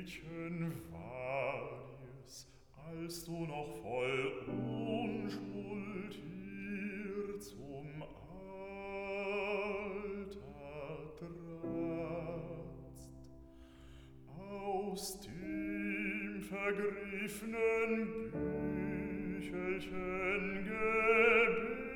Mädchen war dir's, als du noch voll Unschuld hier zum Alter tratst. Aus dem vergriffenen Büchelchen